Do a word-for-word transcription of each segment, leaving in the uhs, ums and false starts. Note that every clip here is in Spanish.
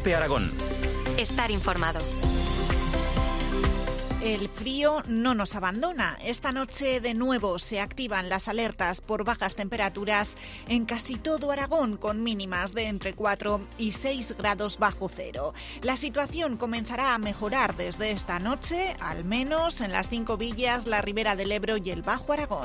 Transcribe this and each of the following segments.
COPE Aragón. Estar informado. El frío no nos abandona. Esta noche de nuevo se activan las alertas por bajas temperaturas en casi todo Aragón, con mínimas de entre cuatro y seis grados bajo cero. La situación comenzará a mejorar desde esta noche, al menos en las cinco villas, la Ribera del Ebro y el Bajo Aragón.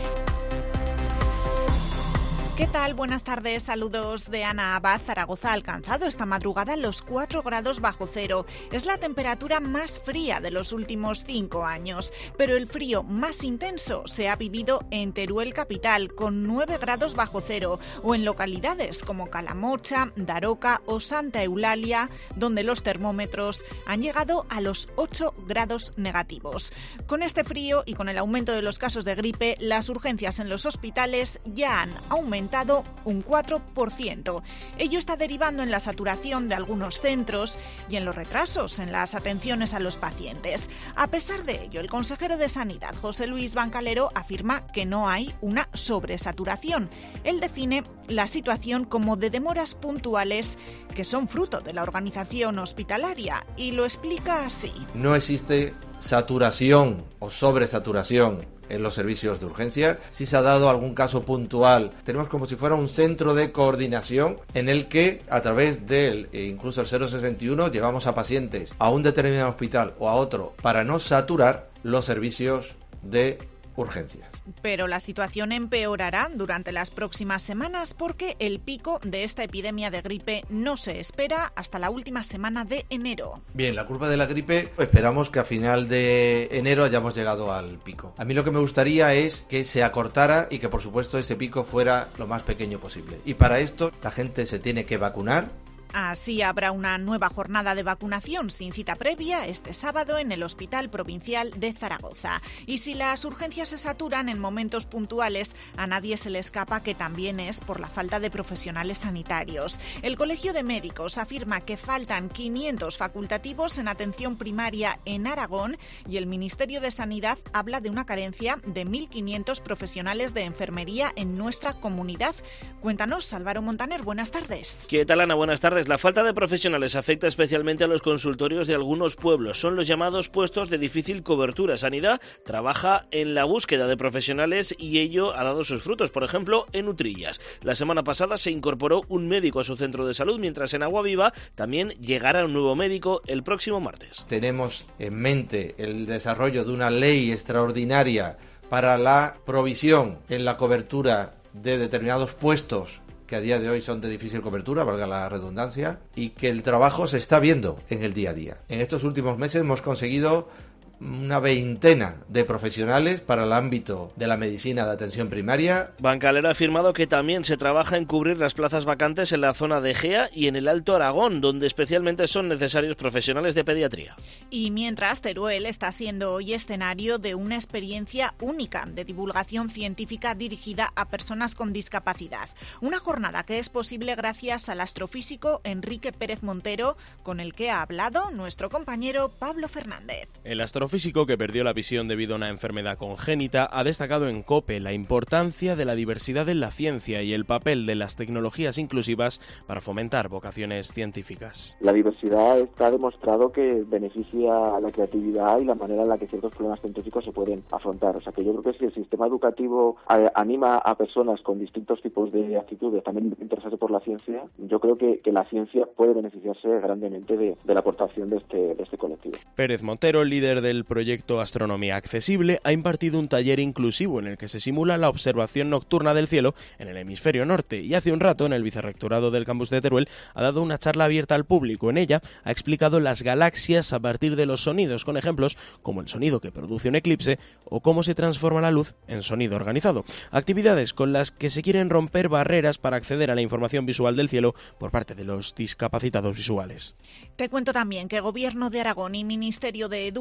¿Qué tal? Buenas tardes, saludos de Ana Abad. Zaragoza ha alcanzado esta madrugada los cuatro grados bajo cero. Es la temperatura más fría de los últimos cinco años, pero el frío más intenso se ha vivido en Teruel capital, con nueve grados bajo cero, o en localidades como Calamocha, Daroca o Santa Eulalia, donde los termómetros han llegado a los ocho grados negativos. Con este frío y con el aumento de los casos de gripe, las urgencias en los hospitales ya han aumentado un cuatro por ciento. Ello está derivando en la saturación de algunos centros y en los retrasos en las atenciones a los pacientes. A pesar de ello, el consejero de Sanidad, José Luis Bancalero, afirma que no hay una sobresaturación. Él define la situación como de demoras puntuales que son fruto de la organización hospitalaria y lo explica así. No existe saturación o sobresaturación en los servicios de urgencia. Si se ha dado algún caso puntual, tenemos como si fuera un centro de coordinación en el que a través del e incluso el cero sesenta y uno llevamos a pacientes a un determinado hospital o a otro para no saturar los servicios de urgencias. Pero la situación empeorará durante las próximas semanas porque el pico de esta epidemia de gripe no se espera hasta la última semana de enero. Bien, la curva de la gripe, esperamos que a final de enero hayamos llegado al pico. A mí lo que me gustaría es que se acortara y que por supuesto ese pico fuera lo más pequeño posible. Y para esto la gente se tiene que vacunar. Así habrá una nueva jornada de vacunación sin cita previa este sábado en el Hospital Provincial de Zaragoza. Y si las urgencias se saturan en momentos puntuales, a nadie se le escapa que también es por la falta de profesionales sanitarios. El Colegio de Médicos afirma que faltan quinientos facultativos en atención primaria en Aragón y el Ministerio de Sanidad habla de una carencia de mil quinientos profesionales de enfermería en nuestra comunidad. Cuéntanos, Álvaro Montaner, buenas tardes. ¿Qué tal, Ana? Buenas tardes. La falta de profesionales afecta especialmente a los consultorios de algunos pueblos. Son los llamados puestos de difícil cobertura. Sanidad trabaja en la búsqueda de profesionales y ello ha dado sus frutos. Por ejemplo, en Utrillas. La semana pasada se incorporó un médico a su centro de salud, mientras en Aguaviva también llegará un nuevo médico el próximo martes. Tenemos en mente el desarrollo de una ley extraordinaria para la provisión en la cobertura de determinados puestos que a día de hoy son de difícil cobertura, valga la redundancia, y que el trabajo se está viendo en el día a día. En estos últimos meses hemos conseguido una veintena de profesionales para el ámbito de la medicina de atención primaria. Bancalero ha afirmado que también se trabaja en cubrir las plazas vacantes en la zona de Gea y en el Alto Aragón, donde especialmente son necesarios profesionales de pediatría. Y mientras, Teruel está siendo hoy escenario de una experiencia única de divulgación científica dirigida a personas con discapacidad. Una jornada que es posible gracias al astrofísico Enrique Pérez Montero, con el que ha hablado nuestro compañero Pablo Fernández. El astrofísico físico que perdió la visión debido a una enfermedad congénita ha destacado en COPE la importancia de la diversidad en la ciencia y el papel de las tecnologías inclusivas para fomentar vocaciones científicas. La diversidad está demostrado que beneficia a la creatividad y la manera en la que ciertos problemas científicos se pueden afrontar. O sea que yo creo que si el sistema educativo anima a personas con distintos tipos de actitudes también interesarse por la ciencia, yo creo que, que la ciencia puede beneficiarse grandemente de, de la aportación de este, de este colectivo. Pérez Montero, líder del proyecto Astronomía Accesible, ha impartido un taller inclusivo en el que se simula la observación nocturna del cielo en el hemisferio norte, y hace un rato en el vicerrectorado del campus de Teruel ha dado una charla abierta al público. En ella ha explicado las galaxias a partir de los sonidos, con ejemplos como el sonido que produce un eclipse o cómo se transforma la luz en sonido organizado. Actividades con las que se quieren romper barreras para acceder a la información visual del cielo por parte de los discapacitados visuales. Te cuento también que Gobierno de Aragón y Ministerio de Educación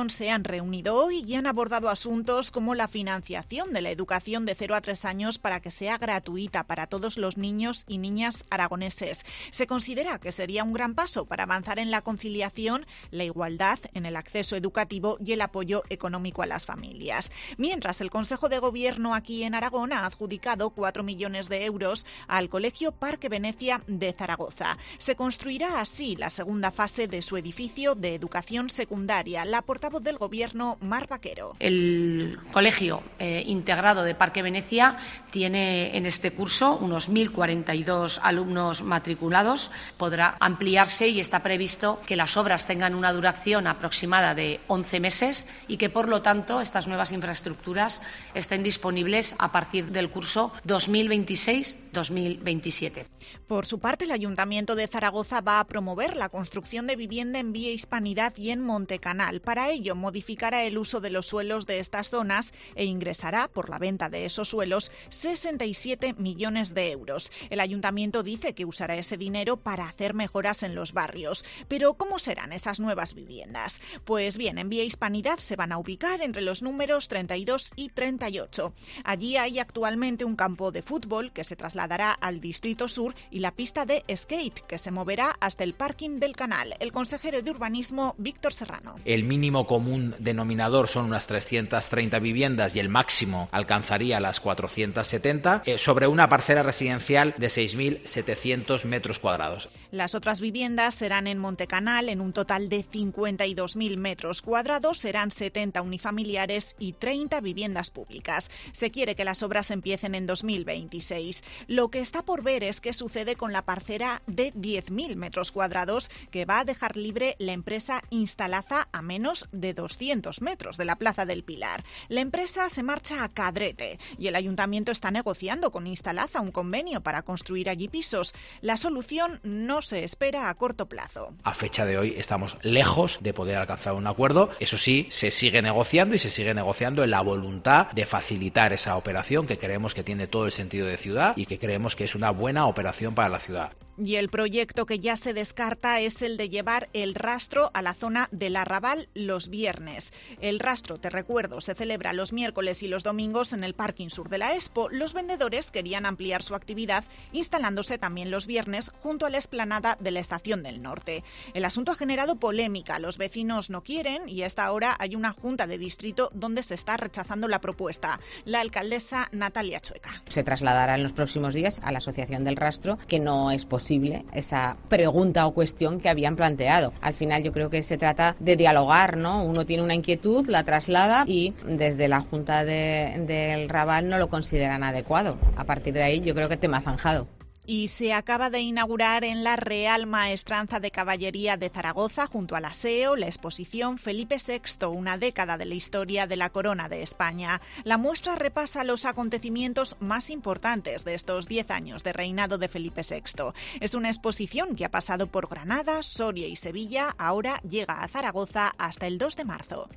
Educación se han reunido hoy y han abordado asuntos como la financiación de la educación de cero a tres años para que sea gratuita para todos los niños y niñas aragoneses. Se considera que sería un gran paso para avanzar en la conciliación, la igualdad en el acceso educativo y el apoyo económico a las familias. Mientras, el Consejo de Gobierno aquí en Aragón ha adjudicado cuatro millones de euros al Colegio Parque Venecia de Zaragoza. Se construirá así la segunda fase de su edificio de educación secundaria. La portavoz del Gobierno, Mar Vaquero. El Colegio eh, Integrado de Parque Venecia tiene en este curso unos mil cuarenta y dos alumnos matriculados. Podrá ampliarse y está previsto que las obras tengan una duración aproximada de once meses y que, por lo tanto, estas nuevas infraestructuras estén disponibles a partir del curso dos mil veintiséis dos mil veintisiete. Por su parte, el Ayuntamiento de Zaragoza va a promover la construcción de vivienda en Vía Hispanidad y en Montecanal. Para ello, modificará el uso de los suelos de estas zonas e ingresará, por la venta de esos suelos, sesenta y siete millones de euros. El Ayuntamiento dice que usará ese dinero para hacer mejoras en los barrios. Pero, ¿cómo serán esas nuevas viviendas? Pues bien, en Vía Hispanidad se van a ubicar entre los números treinta y dos y treinta y ocho. Allí hay actualmente un campo de fútbol que se trasladará al Distrito Sur y la pista de skate que se moverá hasta el parking del canal. El consejero de Urbanismo, Víctor Serrano. El mínimo común denominador son unas trescientas treinta viviendas y el máximo alcanzaría las cuatrocientas setenta eh, sobre una parcela residencial de seis mil setecientos metros cuadrados. Las otras viviendas serán en Montecanal en un total de cincuenta y dos mil metros cuadrados, serán setenta unifamiliares y treinta viviendas públicas. Se quiere que las obras empiecen en dos mil veintiséis. Lo que está por ver es qué sucede con la parcela de diez mil metros cuadrados que va a dejar libre la empresa Instalaza a menos de doscientos metros de la Plaza del Pilar. La empresa se marcha a Cadrete y el Ayuntamiento está negociando con Instalaza un convenio para construir allí pisos. La solución no se espera a corto plazo. A fecha de hoy estamos lejos de poder alcanzar un acuerdo. Eso sí, se sigue negociando y se sigue negociando en la voluntad de facilitar esa operación que creemos que tiene todo el sentido de ciudad y que creemos que es una buena operación para la ciudad. Y el proyecto que ya se descarta es el de llevar el rastro a la zona del Arrabal los viernes. El rastro, te recuerdo, se celebra los miércoles y los domingos en el parking sur de la Expo. Los vendedores querían ampliar su actividad instalándose también los viernes junto a la explanada de la Estación del Norte. El asunto ha generado polémica. Los vecinos no quieren y a esta hora hay una junta de distrito donde se está rechazando la propuesta. La alcaldesa Natalia Chueca. Se trasladará en los próximos días a la Asociación del Rastro que no es posible esa pregunta o cuestión que habían planteado. Al final yo creo que se trata de dialogar, ¿no? Uno tiene una inquietud, la traslada y desde la Junta de, del Raval no lo consideran adecuado. A partir de ahí yo creo que tema zanjado. Y se acaba de inaugurar en la Real Maestranza de Caballería de Zaragoza, junto al Aseo, la exposición Felipe sexto, una década de la historia de la corona de España. La muestra repasa los acontecimientos más importantes de estos diez años de reinado de Felipe sexto. Es una exposición que ha pasado por Granada, Soria y Sevilla, ahora llega a Zaragoza hasta el dos de marzo.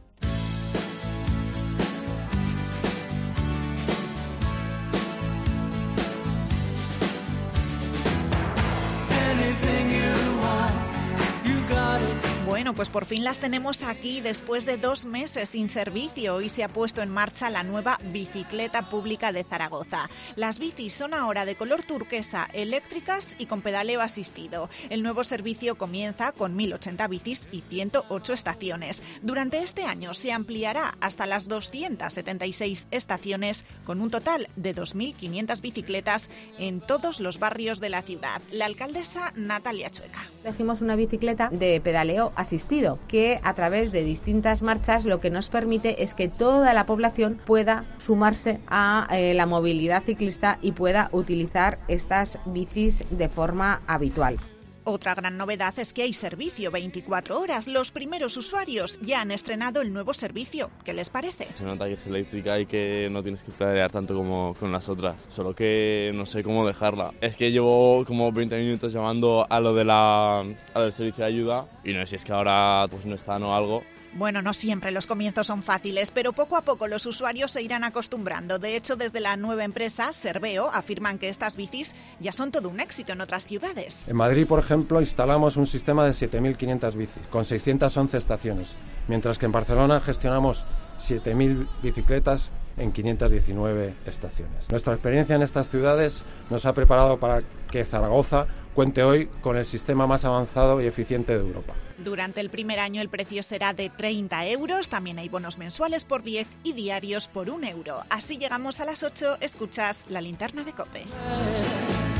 Bueno, pues por fin las tenemos aquí después de dos meses sin servicio y se ha puesto en marcha la nueva bicicleta pública de Zaragoza. Las bicis son ahora de color turquesa, eléctricas y con pedaleo asistido. El nuevo servicio comienza con mil ochenta bicis y ciento ocho estaciones. Durante este año se ampliará hasta las doscientas setenta y seis estaciones con un total de dos mil quinientas bicicletas en todos los barrios de la ciudad. La alcaldesa Natalia Chueca. Elegimos una bicicleta de pedaleo asistido, que a través de distintas marchas lo que nos permite es que toda la población pueda sumarse a eh, la movilidad ciclista y pueda utilizar estas bicis de forma habitual. Otra gran novedad es que hay servicio veinticuatro horas. Los primeros usuarios ya han estrenado el nuevo servicio. ¿Qué les parece? Se nota que es eléctrica y que no tienes que pedalear tanto como con las otras. Solo que no sé cómo dejarla. Es que llevo como veinte minutos llamando a lo de la, a lo del servicio de ayuda y no sé si es que ahora pues no están o algo. Bueno, no siempre los comienzos son fáciles, pero poco a poco los usuarios se irán acostumbrando. De hecho, desde la nueva empresa, Serveo, afirman que estas bicis ya son todo un éxito en otras ciudades. En Madrid, por ejemplo, instalamos un sistema de siete mil quinientas bicis, con seiscientas once estaciones, mientras que en Barcelona gestionamos siete mil bicicletas en quinientas diecinueve estaciones. Nuestra experiencia en estas ciudades nos ha preparado para que Zaragoza cuente hoy con el sistema más avanzado y eficiente de Europa. Durante el primer año el precio será de treinta euros, también hay bonos mensuales por diez y diarios por un euro. Así llegamos a las ocho, escuchas La Linterna de COPE.